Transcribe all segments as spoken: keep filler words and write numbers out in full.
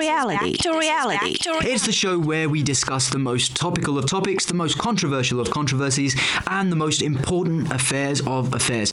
reality. Back to reality. Back to reality. It's the show where we discuss the most topical of topics, the most controversial of controversies, and the most important affairs of affairs.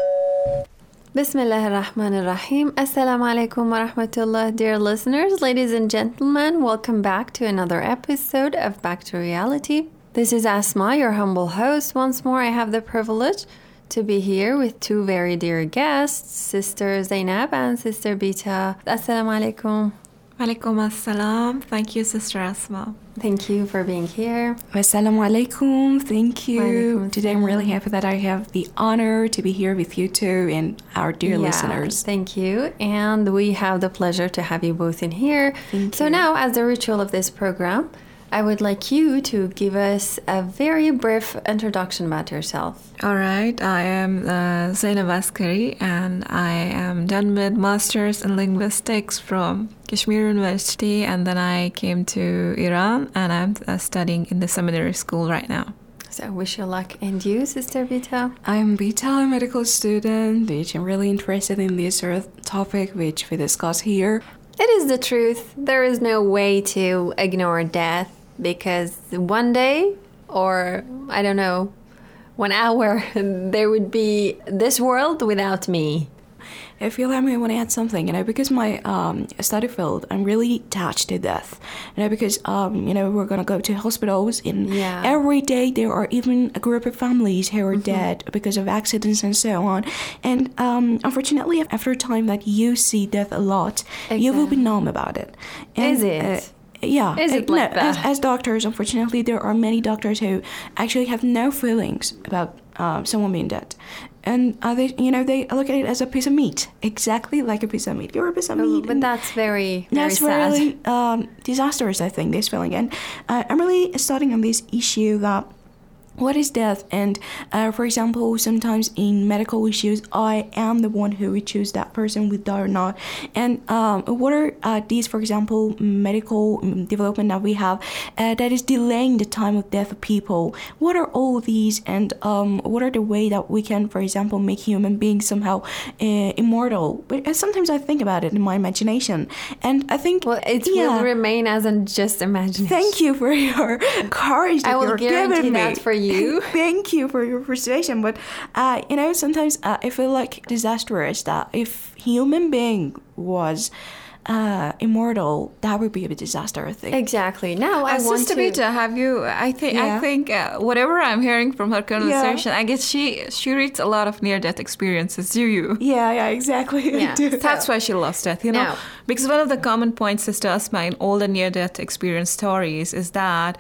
Bismillah ar-Rahman ar-Rahim. Assalamu alaikum wa rahmatullah, dear listeners, ladies and gentlemen. Welcome back to another episode of Back to Reality. This is Asma, your humble host. Once more, I have the privilege to be here with two very dear guests, Sister Zainab and Sister Bita. Assalamu alaikum. Alaikum assalam. Thank you, Sister Asma. Thank you for being here. Assalamu alaikum. Thank you. Walaikum Today I'm really happy that I have the honor to be here with you two and our dear yeah, listeners. Thank you. And we have the pleasure to have you both in here. Thank so you. now, as the ritual of this program, I would like you to give us a very brief introduction about yourself. All right. I am uh, Zainab Askari, and I am done with Masters in Linguistics from Kashmir University, and then I came to Iran, and I'm uh, studying in the seminary school right now. So wish you luck. And you, Sister Bita? I'm Bita, a medical student, which I'm really interested in this earth topic which we discuss here. It is the truth. There is no way to ignore death, because one day, or I don't know, one hour, there would be this world without me. If you allow me, I want to add something, you know, because my um, study field, I'm really attached to death, you know, because, um, you know, we're going to go to hospitals, and yeah. every day there are even a group of families who are mm-hmm. dead because of accidents and so on. And um, unfortunately, after a time that you see death a lot, exactly. you will be numb about it. And, Is it? Uh, Yeah, Is it like no, that? As, as doctors, unfortunately, there are many doctors who actually have no feelings about um, someone being dead, and uh, they, you know, they look at it as a piece of meat, exactly like a piece of meat. You're a piece of meat. Oh, but that's very, very that's sad. really um, disastrous, I think, this feeling. And uh, I'm really starting on this issue that. What is death? And uh, for example, sometimes in medical issues, I am the one who would choose that person would die or not. And um, what are uh, these, for example, medical development that we have uh, that is delaying the time of death of people? What are all these, and um, what are the way that we can, for example, make human beings somehow uh, immortal? But uh, sometimes I think about it in my imagination, and I think well, it yeah, will remain as a just imagination. Thank you for your courage that I will you're guarantee giving me. that for you. Thank you for your persuasion, but uh, you know, sometimes uh, I feel like disastrous that if human being was uh, immortal, that would be a disaster, I think. Exactly. Now I uh, want Sister to. Bita, have you? I think. Yeah. I think uh, whatever I'm hearing from her conversation, Yeah. I guess she she reads a lot of near-death experiences. Do you? Yeah, yeah, exactly. Yeah. I do. That's why she loves death, you know? Now. Because one of the common points, Sister Asma, in all the near-death experience stories is that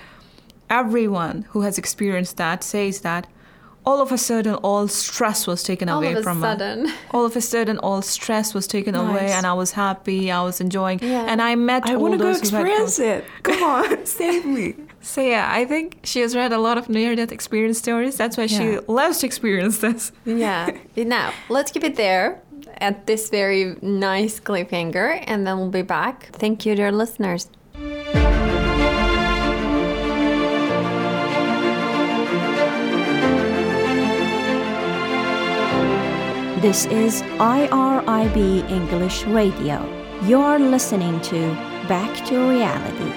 everyone who has experienced that says that all of a sudden all stress was taken all away of a from sudden. me. All of a sudden all stress was taken Nice. away, and I was happy, I was enjoying, Yeah. and I met I all want to go those who had experience gone- it. Come on, save me. So yeah, I think she has read a lot of near-death experience stories. That's why she Yeah. loves to experience this. Yeah. Now let's keep it there at this very nice cliffhanger, and then we'll be back. Thank you, dear listeners. This is I R I B English Radio. You're listening to Back to Reality.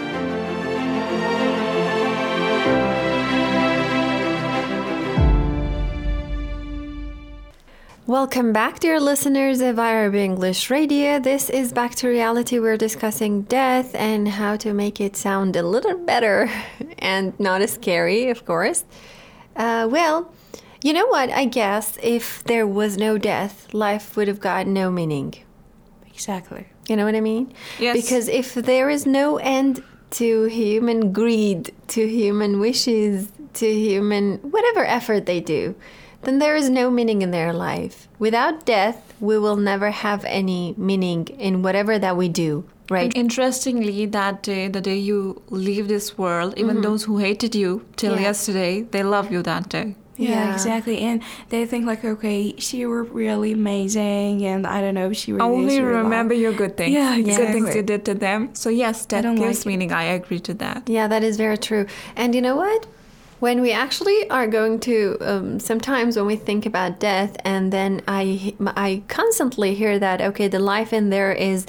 Welcome back, dear listeners of I R B English Radio. This is Back to Reality. We're discussing death and how to make it sound a little better and not as scary, of course. Uh, well, you know what? I guess if there was no death, life would have got no meaning. Exactly. You know what I mean? Yes. Because if there is no end to human greed, to human wishes, to human whatever effort they do, then there is no meaning in their life. Without death, we will never have any meaning in whatever that we do, right? Interestingly, that day, the day you leave this world, even Mm-hmm. those who hated you till Yeah. yesterday, they love you that day. Yeah, Yeah. exactly. And they think like, okay, she were really amazing, and I don't know, she were Only this, she were remember that. your good things. Yeah, Good exactly. things you did to them. So yes, that don't gives like it. meaning. I agree to that. Yeah, that is very true. And you know what? When we actually are going to, um, sometimes when we think about death, and then I, I constantly hear that, okay, the life in there is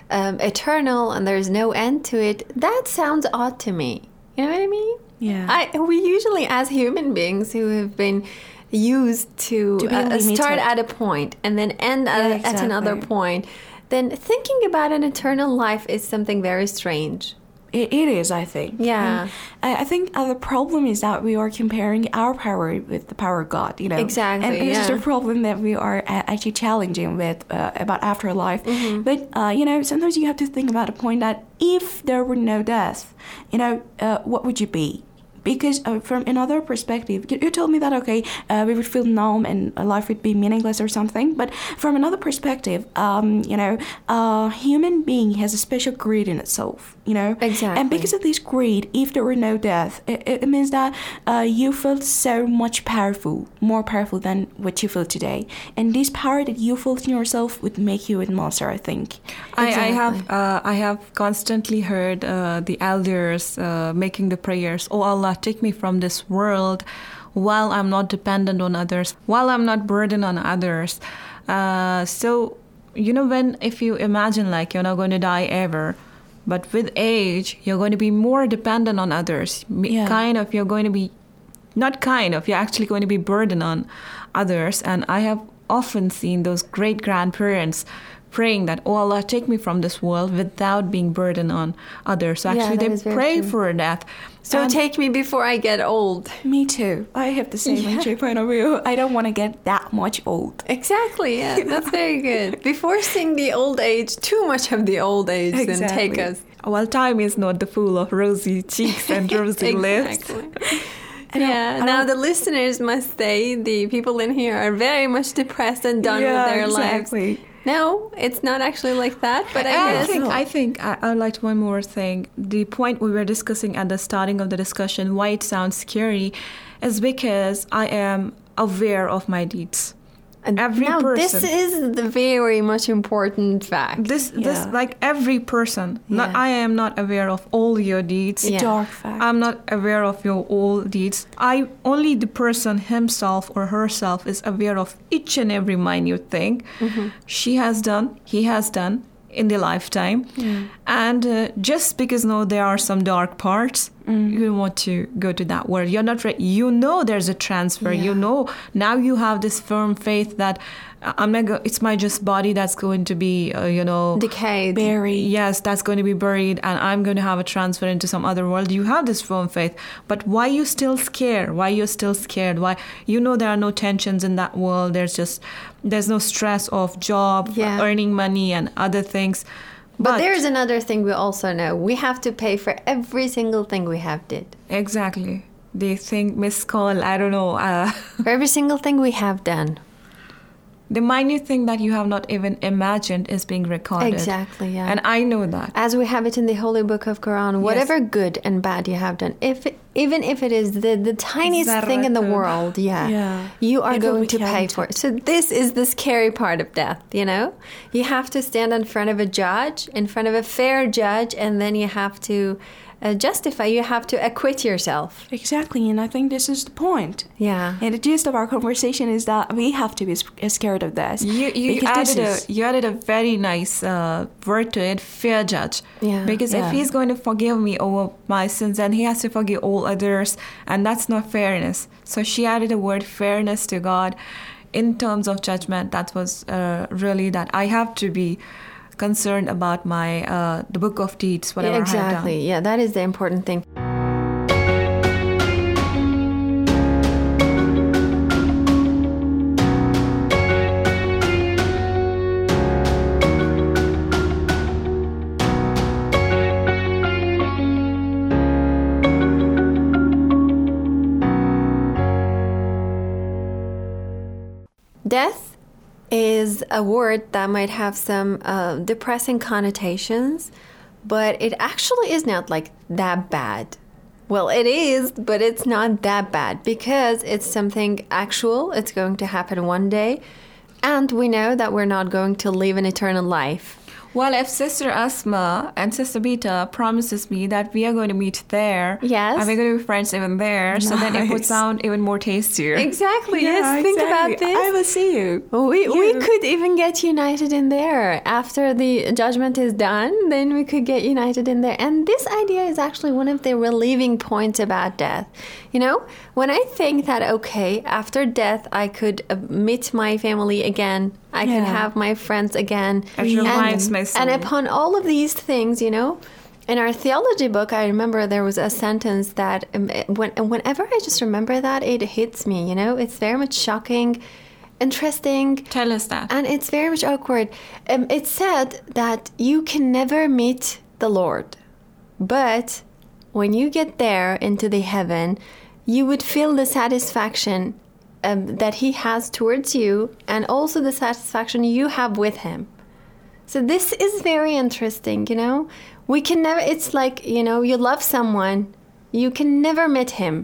um, eternal and there's no end to it, that sounds odd to me. You know what I mean? Yeah. I, we usually, as human beings who have been used to, To be uh, start limited. at a point and then end Yeah, at, at exactly. another point, then thinking about an eternal life is something very strange. It, it is, I think. Yeah. And I, I think uh, the problem is that we are comparing our power with the power of God, you know. Exactly, And this is yeah. the problem that we are uh, actually challenging with uh, about afterlife. Mm-hmm. But, uh, you know, sometimes you have to think about the point that if there were no death, you know, uh, what would you be? Because uh, from another perspective, you, you told me that, okay, uh, we would feel numb and uh, life would be meaningless or something. But from another perspective, um, you know, a human being has a special greed in itself, you know. Exactly. And because of this greed, if there were no death, it, it means that uh, you felt so much powerful, more powerful than what you feel today. And this power that you felt in yourself would make you a monster, I think. I, I Exactly. have uh, I have constantly heard uh, the elders uh, making the prayers, "Oh Allah, take me from this world while I'm not dependent on others, while I'm not burdened on others." Uh, so, you know, when if you imagine like you're not going to die ever, but with age, you're going to be more dependent on others. M- Yeah. Kind of, you're going to be, not kind of, you're actually going to be burdened on others. And I have often seen those great grandparents praying that, "Oh Allah, take me from this world," without being burdened on others. So Yeah, actually, that is they very pray true. for death. So And- take me before I get old. Me too. I have the same actually point of view. I don't want to get that much old. Exactly, yeah, that's very good. Before seeing the old age, too much of the old age, then take Exactly. us. Well, time is not the fool of rosy cheeks and rosy lips. Exactly. Yeah, now the listeners must say the people in here are very much depressed and done Yeah, with their exactly. lives. No, it's not actually like that, but I I guess. think I think I, I'd like one more thing. The point we were discussing at the starting of the discussion, why it sounds scary, is because I am aware of my deeds. And every now, person. this is the very much important fact. This this Yeah. like every person. Not Yeah. I am not aware of all your deeds. Yeah. Dark fact. I'm not aware of your all deeds. I only the person himself or herself is aware of each and every minute thing she has done, he has done in the lifetime. And uh, just because no, there are some dark parts, you don't want to go to that world. You're not ready. You know there's a transfer. You Yeah. know now you have this firm faith that uh, I'm not. Go- it's my just body that's going to be, uh, you know, Decayed. Buried. yes, that's going to be buried and I'm going to have a transfer into some other world. You have this firm faith. But why you still scared? Why you're still scared? Why you know there are no tensions in that world. There's just there's no stress of job, Yeah. earning money and other things. But there's another thing we also know. We have to pay for every single thing we have did. exactly. They think Miss Call, I don't know, uh, For every single thing we have done. the minute thing that you have not even imagined is being recorded. Exactly, yeah. And I know that. As we have it in the Holy Book of Quran, whatever good and bad you have done, if even if it is the, the tiniest thing in the Zarratun. world, yeah, Yeah. you are It will going be to pay counted. for it. So this is the scary part of death, you know? You have to stand in front of a judge, in front of a fair judge, and then you have to uh, justify, you have to acquit yourself. Exactly, and I think this is the point. Yeah. And the gist of our conversation is that we have to be s- scared of this. You you Because this added a is- you added a very nice uh, word to it, fair judge. Yeah. Because Yeah. if he's going to forgive me over my sins, then he has to forgive all others, and that's not fairness. So she added a word fairness to God, in terms of judgment. That was uh, really that I have to be concerned about my uh, the book of deeds, whatever Yeah, I have done. exactly. Yeah, that is the important thing. Death is a word that might have some uh, depressing connotations, but it actually is not like that bad. Well, it is, but it's not that bad because it's something actual. It's going to happen one day. And we know that we're not going to live an eternal life. Well, if Sister Asma and Sister Beta promises me that we are going to meet there, Yes. and we're going to be friends even there, so then it would Nice. sound even more tastier. Exactly. Yeah, yes. Think exactly. about this. I will see you. We, we You. could even get united in there. After the judgment is done, then we could get united in there. And this idea is actually one of the relieving points about death. You know, when I think that, okay, after death, I could uh, meet my family again, I could Yeah. have my friends again. It revives my soul. And upon all of these things, you know, in our theology book, I remember there was a sentence that um, when, whenever I just remember that, it hits me, you know, it's very much shocking, interesting, Tell us that. and it's very much awkward. Um, it said that you can never meet the Lord, but when you get there into the heaven, you would feel the satisfaction um, that He has towards you, and also the satisfaction you have with Him. So this is very interesting, you know. We can never, it's like, you know, you love someone, you can never meet him,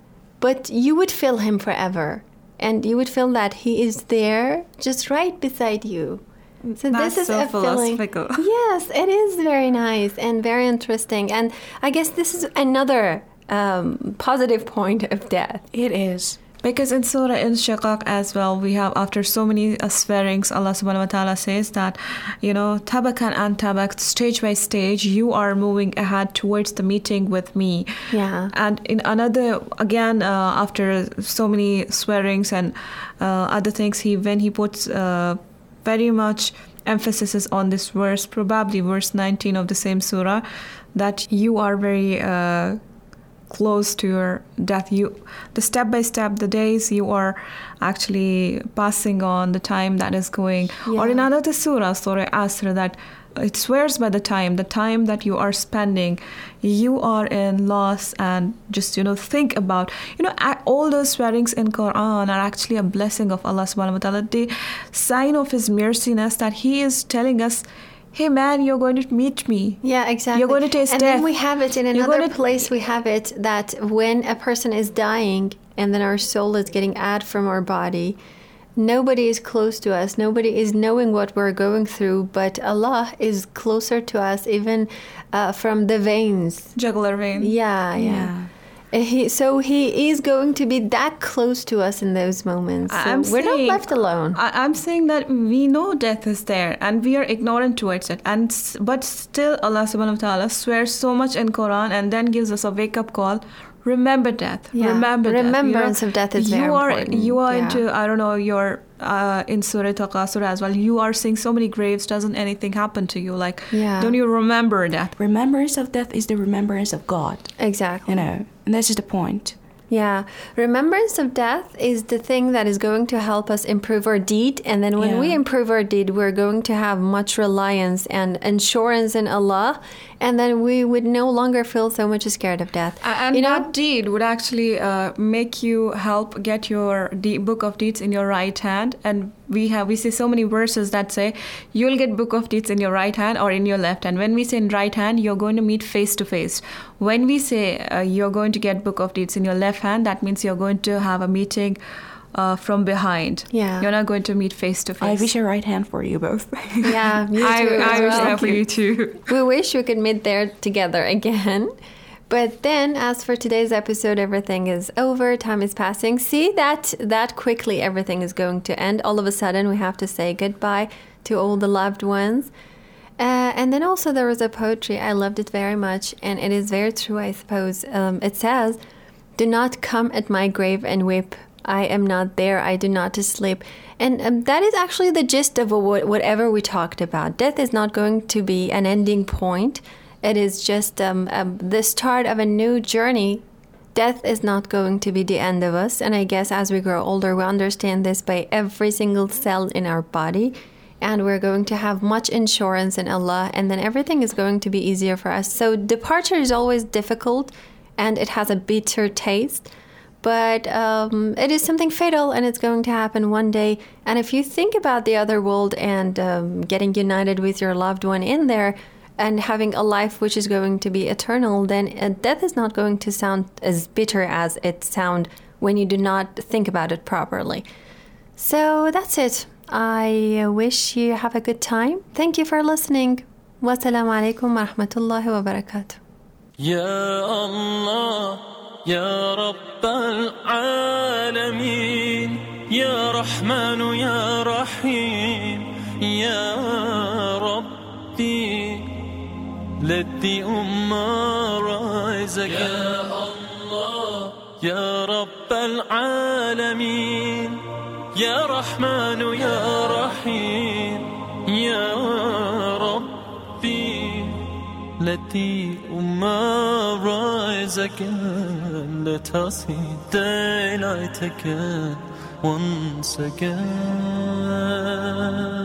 but you would feel him forever. And you would feel that he is there just right beside you. So That's this is so a feeling. philosophical. Yes, it is very nice and very interesting. And I guess this is another um, positive point of death. It is. Because in Surah Inshiqaq as well, we have, after so many uh, swearings, Allah subhanahu wa ta'ala says that, you know, tabakan and tabak, stage by stage, you are moving ahead towards the meeting with me. Yeah. And in another, again, uh, after so many swearings and uh, other things, he when he puts uh, very much emphasis is on this verse, probably verse nineteen of the same surah, that you are very uh, close to your death. You, the step by step, the days you are actually passing on, the time that is going. Yeah. Or in another surah, Surah Asr, that it swears by the time, the time that you are spending, you are in loss. And just, you know, think about, you know, a- all those swearings in Quran are actually a blessing of Allah subhanahu wa ta'ala, the sign of His merciness, that He is telling us, hey man, you're going to meet me. Yeah, exactly. You're going to taste and death. then we have it in You're another going to- place. We have it that when a person is dying and then our soul is getting out from our body, nobody is close to us. Nobody is knowing what we're going through, but Allah is closer to us, even uh, from the veins. Jugular vein. Yeah, yeah. Uh, He, so he is going to be that close to us in those moments. So I'm we're saying- not left alone. I, I'm saying that we know death is there and we are ignorant towards it. And s- but still Allah subhanahu wa ta'ala swears so much in Quran and then gives us a wake-up call. Remember death. Yeah. Remember death. You know, Remembrance of death is you very are, important. You are Yeah. into, I don't know, you're uh, in Surah Taqasur as well. You are seeing so many graves. Doesn't anything happen to you? Like, Yeah. don't you remember death? Remembrance of death is the remembrance of God. Exactly. You know, and that's just the point. Yeah. Remembrance of death is the thing that is going to help us improve our deed. And then when Yeah. we improve our deed, we're going to have much reliance and assurance in Allah. And then we would no longer feel so much scared of death. A- And you know, that deed would actually uh, make you help get your de- book of deeds in your right hand. And we have we see so many verses that say you'll get book of deeds in your right hand or in your left hand. When we say in right hand, you're going to meet face to face. When we say uh, you're going to get book of deeds in your left hand, that means you're going to have a meeting uh, from behind. Yeah. You're not going to meet face to I face. wish a right hand for you both. yeah, you I, too as I wish well. that for you too. We wish we could meet there together again. But then, as for today's episode, everything is over. Time is passing. See that that quickly everything is going to end. All of a sudden, we have to say goodbye to all the loved ones. Uh, and then also there was a poetry. I loved it very much, and it is very true, I suppose. Um, it says, "Do not come at my grave and weep. I am not there. I do not sleep." And um, that is actually the gist of what, whatever we talked about. Death is not going to be an ending point. It is just um, um, the start of a new journey. Death is not going to be the end of us. And I guess as we grow older, we understand this by every single cell in our body. And we're going to have much insurance in Allah. And then everything is going to be easier for us. So departure is always difficult and it has a bitter taste. But um, it is something fatal and it's going to happen one day. And if you think about the other world and um, getting united with your loved one in there, and having a life which is going to be eternal, then uh, death is not going to sound as bitter as it sounds when you do not think about it properly. So that's it. I wish you have a good time. Thank you for listening. Wassalamu alaikum wa rahmatullahi wa barakatuh. Ya Allah, Ya Rabb al-Alamin, Ya Rahman, Ya Rahim, Ya Rabbi, let the Ummah rise again. Ya Allah, Ya Rabb al-Alamin, Ya Rahman, Ya Rahim, Ya Rabbi, let the Ummah rise again. Let us see daylight again, once again.